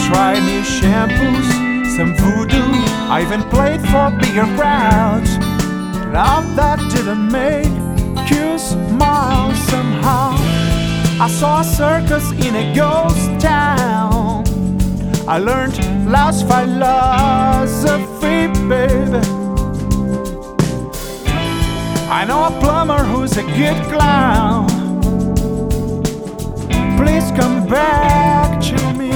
tried new shampoos, some voodoo. I even played for bigger crowds. Love that didn't make you smile somehow. I saw a circus in a ghost town. I learned love's philosophy, baby. I know a plumber who's a good clown. Please come back to me.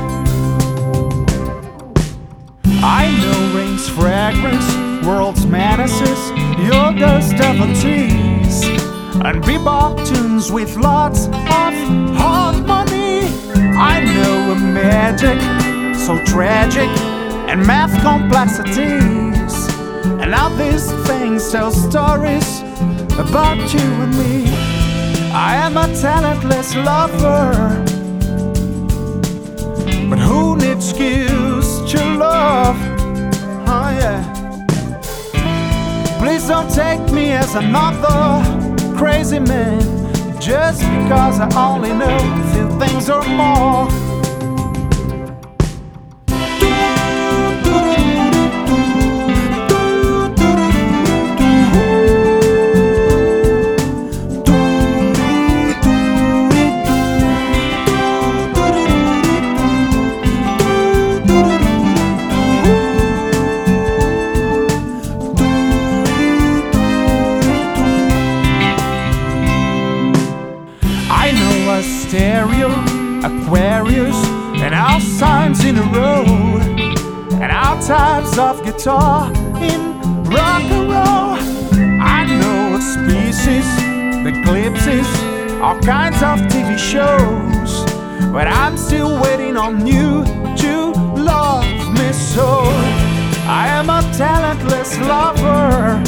I know rain's fragrance, world's menaces, yoga's devotees, and bebop tunes with lots of harmony. I know a magic so tragic and math complexities, and all these things tell stories about you and me. I am a talentless lover, but who needs skills to love? Oh yeah. Please don't take me as another crazy man, just because I only know a few things or more. Stereo, Aquarius, and all signs in a row, and all types of guitar in rock and roll. I know species, eclipses, all kinds of TV shows, but I'm still waiting on you to love me so. I am a talentless lover,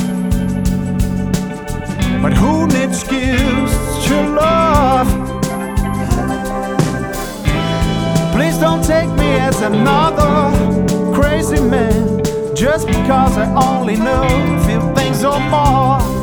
but who needs skills to love? Please don't take me as another crazy man, just because I only know a few things or more.